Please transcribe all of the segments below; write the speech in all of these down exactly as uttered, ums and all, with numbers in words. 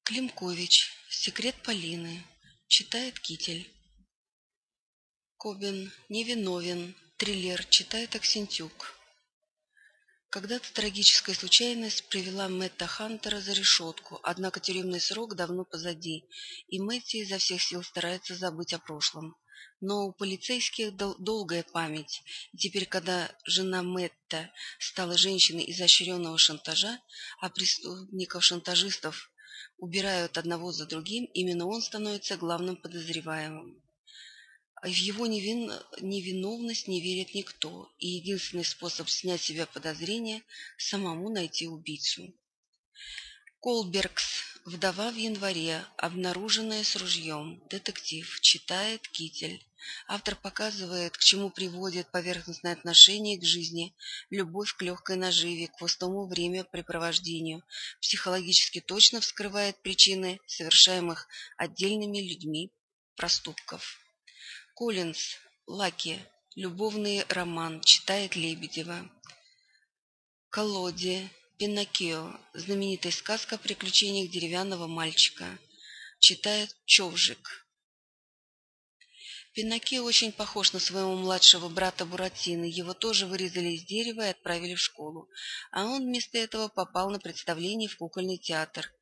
Климкович. Секрет Полины. Читает Китель. Кобин. Невиновен. Триллер. Читает Аксентюк. Когда-то трагическая случайность привела Мэтта Хантера за решетку, однако тюремный срок давно позади, и Мэтти изо всех сил старается забыть о прошлом. Но у полицейских дол- долгая память, и теперь, когда жена Мэтта стала женщиной изощренного шантажа, а преступников-шантажистов убирают одного за другим, именно он становится главным подозреваемым. В его невин... невиновность не верит никто, и единственный способ снять с себя подозрения – самому найти убийцу. Колбергс. Вдова в январе, обнаруженная с ружьем. Детектив. Читает Китель. Автор показывает, к чему приводит поверхностное отношение к жизни, любовь к легкой наживе, к пустому времяпрепровождению, психологически точно вскрывает причины совершаемых отдельными людьми проступков. Коллинз. Лаки. Любовный роман. Читает Лебедева. Колоди. Пиноккио. Знаменитая сказка о приключениях деревянного мальчика. Читает Човжик. Пиноккио очень похож на своего младшего брата Буратино. Его тоже вырезали из дерева и отправили в школу. А он вместо этого попал на представление в кукольный театр.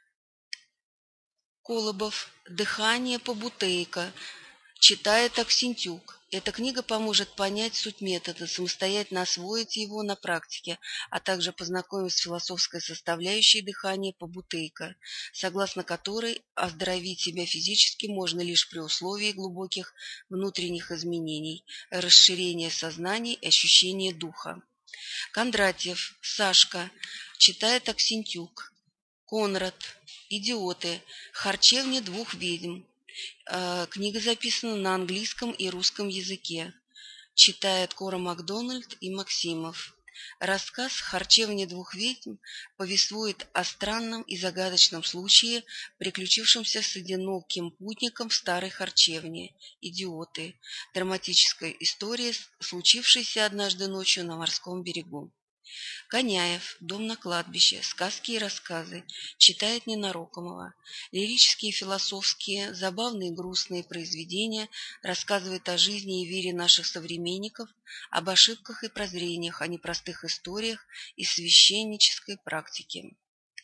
Колобов. Дыхание Побутейка. Читает Аксентюк. Эта книга поможет понять суть метода, самостоятельно освоить его на практике, а также познакомить с философской составляющей дыхания Побутейка, согласно которой оздоровить себя физически можно лишь при условии глубоких внутренних изменений, расширения сознания и ощущения духа. Кондратьев. Сашка. Читает Аксентюк. Конрад. Идиоты. Харчевня двух ведьм. Книга записана на английском и русском языке. Читает Кора Макдональд и Максимов. Рассказ «Харчевня двух ведьм» повествует о странном и загадочном случае, приключившемся с одиноким путником в старой харчевне. Идиоты. Драматическая история, случившаяся однажды ночью на морском берегу. Коняев. Дом на кладбище. Сказки и рассказы. Читает Ненарокомова. Лирические, философские, забавные и грустные произведения рассказывают о жизни и вере наших современников, об ошибках и прозрениях, о непростых историях и священнической практике.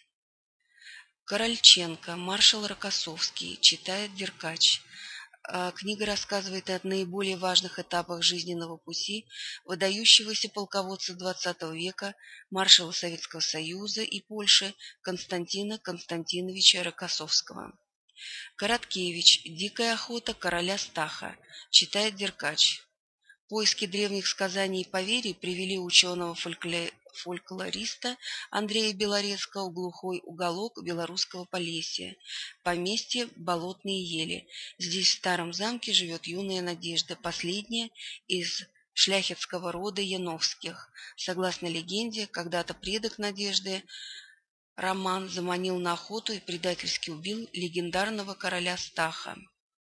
Корольченко. Маршал Рокоссовский. Читает Деркач. Книга рассказывает о наиболее важных этапах жизненного пути выдающегося полководца двадцатого века, маршала Советского Союза и Польши Константина Константиновича Рокоссовского. Короткевич. Дикая охота короля Стаха. Читает Деркач. Поиски древних сказаний и поверий привели ученого фолькле... фольклориста Андрея Белорецкого в глухой уголок белорусского Полесья, поместье Болотные ели. Здесь, в старом замке, живет юная Надежда, последняя из шляхетского рода Яновских. Согласно легенде, когда-то предок Надежды Роман заманил на охоту и предательски убил легендарного короля Стаха.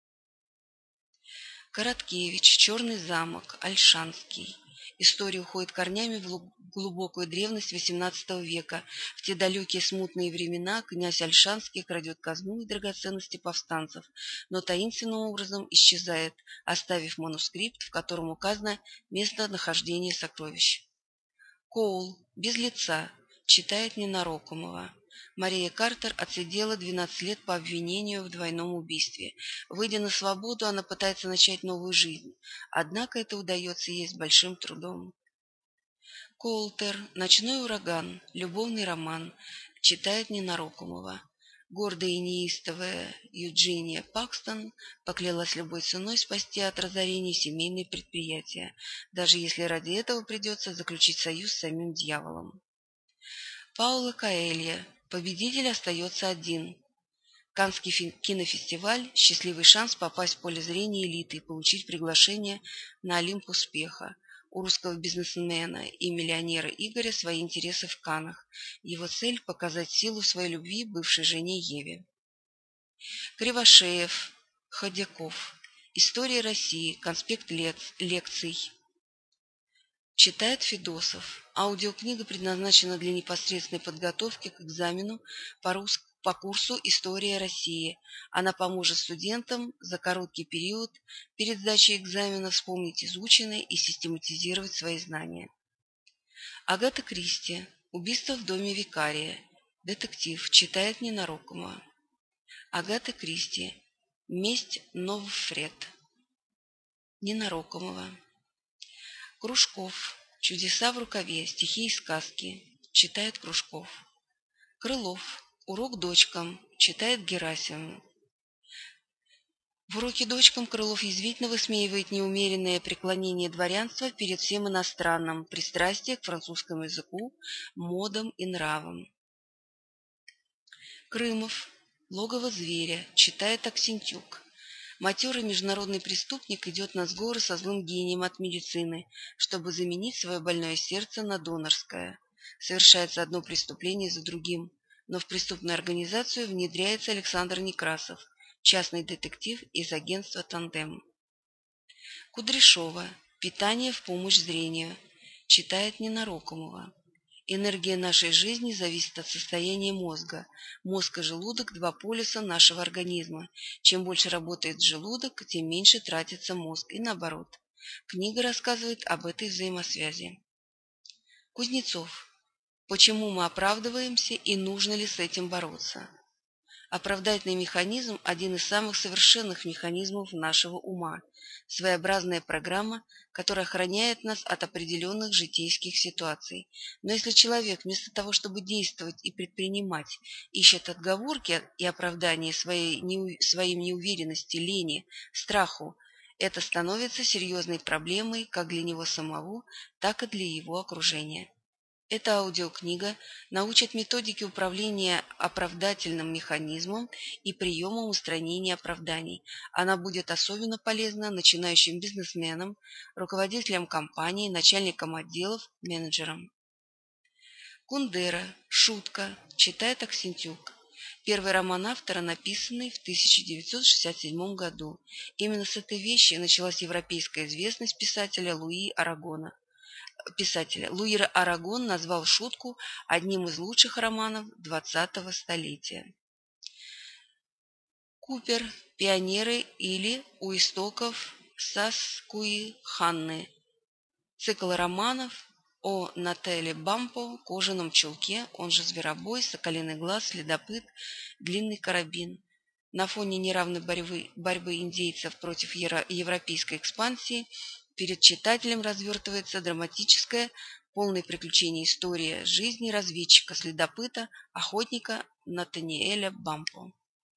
Короткевич. Черный замок. Ольшанский. История уходит корнями в глубокую древность восемнадцатого века. В те далекие смутные времена князь Ольшанский крадет казну и драгоценности повстанцев, но таинственным образом исчезает, оставив манускрипт, в котором указано местонахождение сокровищ. Коул. Без лица. Читает Ненарокомова. Мария Картер отсидела двенадцать лет по обвинению в двойном убийстве. Выйдя на свободу, она пытается начать новую жизнь. Однако это удается ей с большим трудом. Колтер. Ночной ураган. Любовный роман. Читает Ненарокомова. Гордая и неистовая Юджиния Пакстон поклялась любой ценой спасти от разорения семейные предприятия, даже если ради этого придется заключить союз с самим дьяволом. Пауло Коэльо. Победитель остается один. Каннский кинофестиваль – счастливый шанс попасть в поле зрения элиты и получить приглашение на Олимп успеха. У русского бизнесмена и миллионера Игоря свои интересы в Каннах. Его цель – показать силу своей любви бывшей жене Еве. Кривошеев. Ходяков. История России. Конспект лекций. Читает Федосов. Аудиокнига предназначена для непосредственной подготовки к экзамену по, рус... по курсу «История России». Она поможет студентам за короткий период перед сдачей экзамена вспомнить изученное и систематизировать свои знания. Агата Кристи. Убийство в доме викария. Детектив. Читает Нина Рокомова. Агата Кристи. Месть Новфред. Нина Рокомова. Кружков. Чудеса в рукаве. Стихи и сказки. Читает Кружков. Крылов. Урок дочкам. Читает Герасимов. В уроке дочкам Крылов язвительно высмеивает неумеренное преклонение дворянства перед всем иностранным, пристрастие к французскому языку, модам и нравам. Крымов. Логово зверя. Читает Аксентюк. Матерый международный преступник идет на сговоры со злым гением от медицины, чтобы заменить свое больное сердце на донорское. Совершается одно преступление за другим, но в преступную организацию внедряется Александр Некрасов, частный детектив из агентства «Тандем». Кудряшова. Питание в помощь зрению. Читает Нина Рокомова. Энергия нашей жизни зависит от состояния мозга. Мозг и желудок – два полюса нашего организма. Чем больше работает желудок, тем меньше тратится мозг, и наоборот. Книга рассказывает об этой взаимосвязи. Кузнецов. Почему мы оправдываемся и нужно ли с этим бороться? Оправдательный механизм – один из самых совершенных механизмов нашего ума, своеобразная программа, которая охраняет нас от определенных житейских ситуаций. Но если человек вместо того, чтобы действовать и предпринимать, ищет отговорки и оправдания своей, неу, своим неуверенности, лени, страху, это становится серьезной проблемой как для него самого, так и для его окружения. Эта аудиокнига научит методике управления оправдательным механизмом и приемом устранения оправданий. Она будет особенно полезна начинающим бизнесменам, руководителям компаний, начальникам отделов, менеджерам. Кундера. Шутка. Читает Аксентюк. Первый роман автора, написанный в тысяча девятьсот шестьдесят седьмом году. Именно с этой вещи началась европейская известность писателя Луи Арагона. Писателя. Луи Арагон назвал шутку одним из лучших романов двадцатого столетия. Купер. Пионеры или у истоков Саскуи-Ханны. Цикл романов о Нателле Бампо, кожаном чулке, он же Зверобой, Соколиный глаз, Следопыт, Длинный карабин. На фоне неравной борьбы, борьбы индейцев против европейской экспансии перед читателем развертывается драматическая, полная приключений история жизни разведчика-следопыта, охотника Натаниэля Бампо.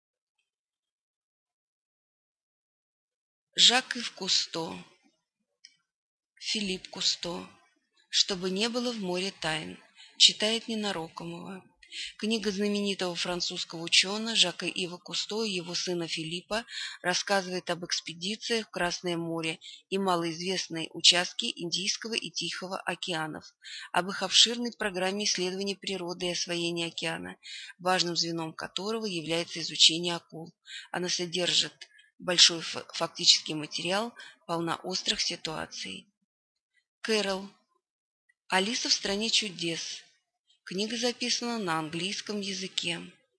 Жак-Ив Кусто. Филипп Кусто. «Чтобы не было в море тайн». Читает Нина Рокомова. Книга знаменитого французского ученого Жака-Ива Кусто и его сына Филиппа рассказывает об экспедициях в Красное море и малоизвестные участки Индийского и Тихого океанов, об их обширной программе исследований природы и освоения океана, важным звеном которого является изучение акул. Она содержит большой фактический материал, полна острых ситуаций. Кэрол. «Алиса в стране чудес». Книга записана на английском языке.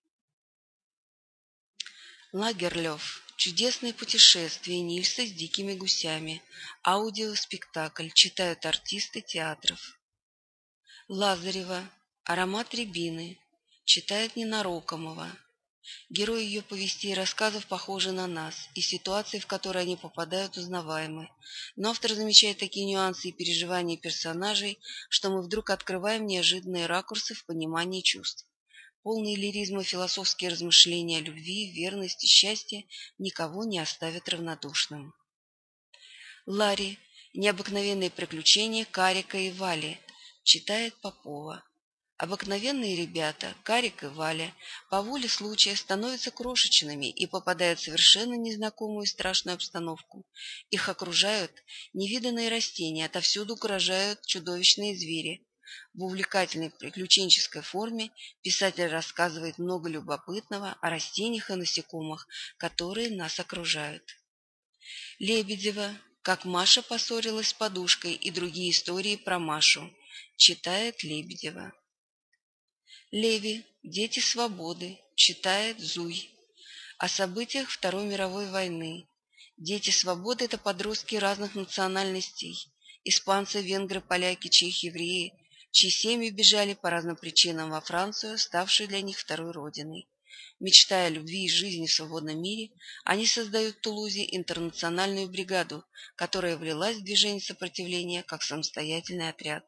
Лагерлёв. «Чудесное путешествие Нильса с дикими гусями». Аудиоспектакль. Читают артисты театров. Лазарева. «Аромат рябины». Читает Нина Рокомова. Герои ее повестей и рассказов похожи на нас, и ситуации, в которые они попадают, узнаваемы. Но автор замечает такие нюансы и переживания персонажей, что мы вдруг открываем неожиданные ракурсы в понимании чувств. Полные лиризма философские размышления о любви, верности, счастье никого не оставят равнодушным. Ларри. «Необыкновенные приключения Карика и Вали». Читает Попова. Обыкновенные ребята, Карик и Валя, по воле случая становятся крошечными и попадают в совершенно незнакомую и страшную обстановку. Их окружают невиданные растения, отовсюду угрожают чудовищные звери. В увлекательной приключенческой форме писатель рассказывает много любопытного о растениях и насекомых, которые нас окружают. Лебедева. «Как Маша поссорилась с подушкой» и другие истории про Машу. Читает Лебедева. Леви. «Дети свободы». читает Зуй. О событиях Второй мировой войны. Дети свободы – это подростки разных национальностей. Испанцы, венгры, поляки, чехи, евреи, чьи семьи бежали по разным причинам во Францию, ставшую для них второй родиной. Мечтая о любви и жизни в свободном мире, они создают в Тулузе интернациональную бригаду, которая влилась в движение сопротивления как самостоятельный отряд.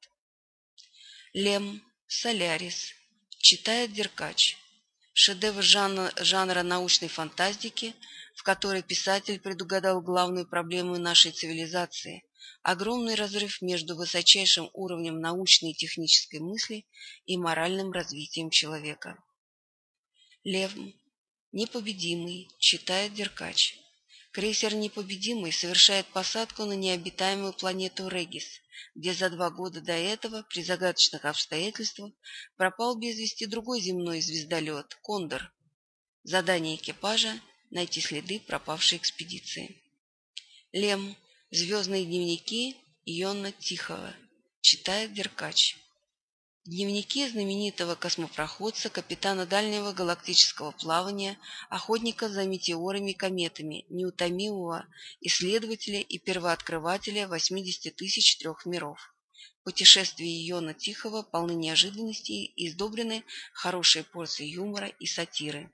Лем, Солярис. Читает Деркач. Шедевр жанра, жанра научной фантастики, в которой писатель предугадал главную проблему нашей цивилизации – огромный разрыв между высочайшим уровнем научной и технической мысли и моральным развитием человека. Лев, Непобедимый. Читает Деркач. Крейсер «Непобедимый» совершает посадку на необитаемую планету Регис, где за два года до этого, при загадочных обстоятельствах, пропал без вести другой земной звездолет «Кондор». Задание экипажа – найти следы пропавшей экспедиции. Лем. Звездные дневники Иоанна Тихого. Читает Деркач. Дневники знаменитого космопроходца, капитана дальнего галактического плавания, охотника за метеорами и кометами, неутомимого исследователя и первооткрывателя восьмидесяти тысяч трех миров. Путешествия Иоанна Тихого полны неожиданностей и сдобрены хорошей порцией юмора и сатиры.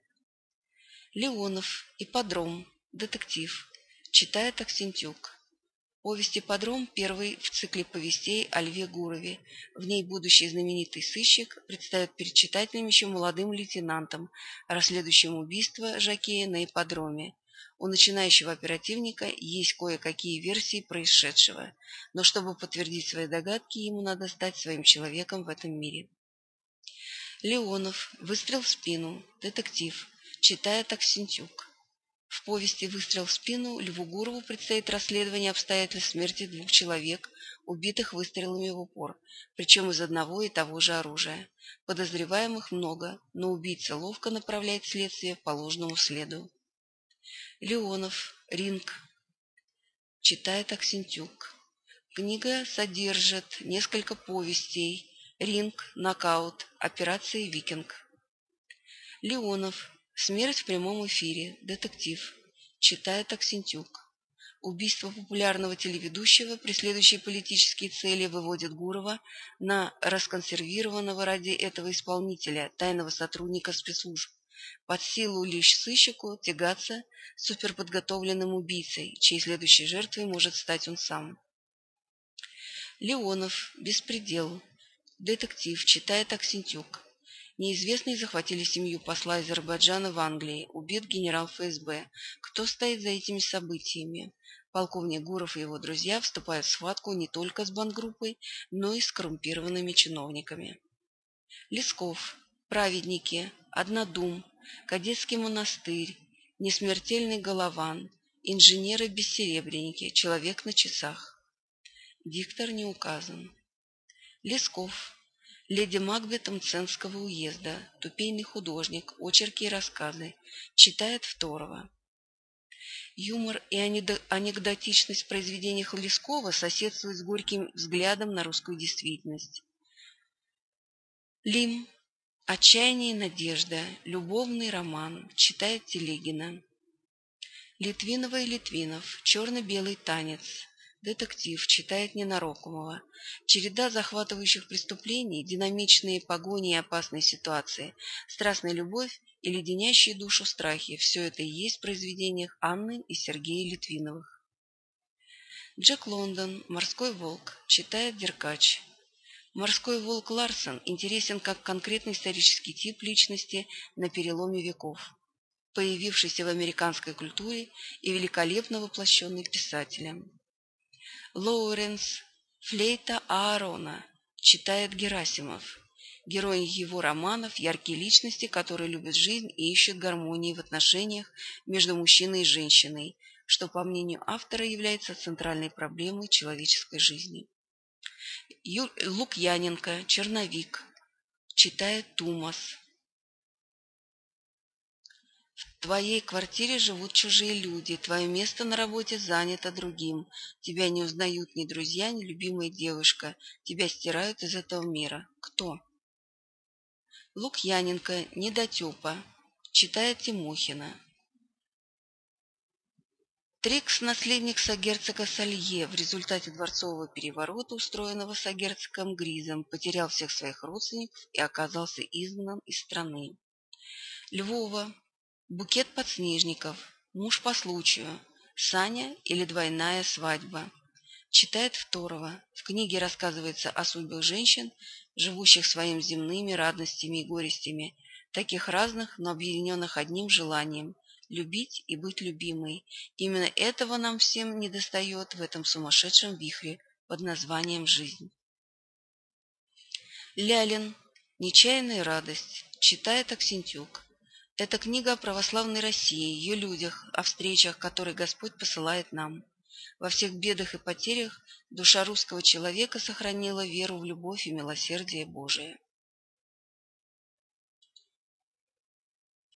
Леонов. Ипподром. Детектив. Читает Аксентюк. Повесть «Ипподром» первый в цикле повестей о Льве Гурове. В ней будущий знаменитый сыщик предстает перед читателем еще молодым лейтенантом, расследующим убийство жокея на ипподроме. У начинающего оперативника есть кое-какие версии происшедшего, но чтобы подтвердить свои догадки, ему надо стать своим человеком в этом мире. Леонов. Выстрел в спину. Детектив. Читает Аксентюк. В повести «Выстрел в спину» Льву Гурову предстоит расследование обстоятельств смерти двух человек, убитых выстрелами в упор, причем из одного и того же оружия. Подозреваемых много, но убийца ловко направляет следствие по ложному следу. Леонов. Ринг. Читает Аксентюк. Книга содержит несколько повестей. Ринг, Нокаут, Операция Викинг. Леонов. Смерть в прямом эфире. Детектив. Читает Аксентюк. Убийство популярного телеведущего, преследующее политические цели, выводит Гурова на расконсервированного ради этого исполнителя, тайного сотрудника спецслужб. Под силу лишь сыщику тягаться с суперподготовленным убийцей, чьей следующей жертвой может стать он сам. Леонов. Беспредел. Детектив. Читает Аксентюк. Неизвестные захватили семью посла Азербайджана в Англии. Убит генерал эф эс бэ. Кто стоит за этими событиями? Полковник Гуров и его друзья вступают в схватку не только с бандгруппой, но и с коррумпированными чиновниками. Лесков. Праведники. Однодум. Кадетский монастырь. Несмертельный голован. Инженеры-бессеребренники. Человек на часах. Диктор не указан. Лесков. Леди Макбет Мценского уезда. Тупейный художник. Очерки и рассказы. Читает Второго. Юмор и анекдотичность в произведениях Лескова соседствуют с горьким взглядом на русскую действительность. Лим. Отчаяние и надежда. Любовный роман. Читает Телегина. Литвинова и Литвинов. Черно-белый танец. Детектив. Читает Ненарокомова. Череда захватывающих преступлений, динамичные погони и опасные ситуации, страстная любовь и леденящие душу страхи – все это и есть в произведениях Анны и Сергея Литвиновых. Джек Лондон. Морской волк. Читает Деркач. Морской волк Ларсен интересен как конкретный исторический тип личности на переломе веков, появившийся в американской культуре и великолепно воплощенный писателем. Лоуренс. Флейта Аарона. Читает Герасимов. Герои его романов – яркие личности, которые любят жизнь и ищут гармонии в отношениях между мужчиной и женщиной, что, по мнению автора, является центральной проблемой человеческой жизни. Ю... Лукьяненко. Черновик. Читает Тумас. В твоей квартире живут чужие люди, твое место на работе занято другим, тебя не узнают ни друзья, ни любимая девушка, тебя стирают из этого мира. Кто? Лукьяненко. Недотепа. Читает Тимохина. Трикс, наследник сагерцога Салье, в результате дворцового переворота, устроенного сагерцогом Гризом, потерял всех своих родственников и оказался изгнан из страны. Львова. Букет подснежников. Муж по случаю. Саня или двойная свадьба. Читает Второва. В книге рассказывается о судьбах женщин, живущих своими земными радостями и горестями, таких разных, но объединенных одним желанием – любить и быть любимой. Именно этого нам всем недостает в этом сумасшедшем вихре под названием «Жизнь». Лялин. Нечаянная радость. Читает Аксентюк. Это книга о православной России, ее людях, о встречах, которые Господь посылает нам. Во всех бедах и потерях душа русского человека сохранила веру в любовь и милосердие Божие.